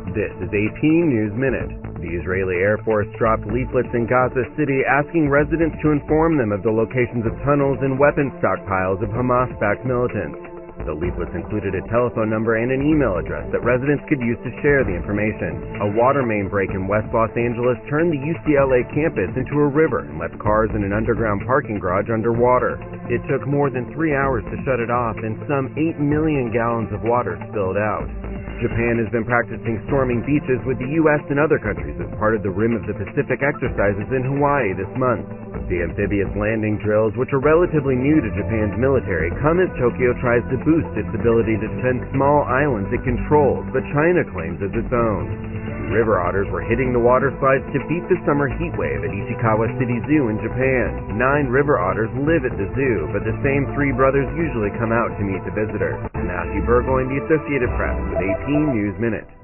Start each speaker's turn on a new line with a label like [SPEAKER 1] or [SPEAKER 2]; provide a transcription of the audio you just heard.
[SPEAKER 1] This is AP News Minute. The Israeli Air Force dropped leaflets in Gaza City asking residents to inform them of the locations of tunnels and weapon stockpiles of Hamas-backed militants. The leaflets included a telephone number and an email address that residents could use to share the information. A water main break in West Los Angeles turned the UCLA campus into a river and left cars in an underground parking garage underwater. It took more than 3 hours to shut it off, and some 8 million gallons of water spilled out. Japan has been practicing storming beaches with the U.S. and other countries as part of the Rim of the Pacific exercises in Hawaii this month. The amphibious landing drills, which are relatively new to Japan's military, come as Tokyo tries to boost its ability to defend small islands it controls, but China claims as its own. River otters were hitting the water slides to beat the summer heat wave at Ichikawa City Zoo in Japan. 9 river otters live at the zoo, but the same 3 brothers usually come out to meet the visitors. Matthew Burgoyne, The Associated Press, with AP News Minute.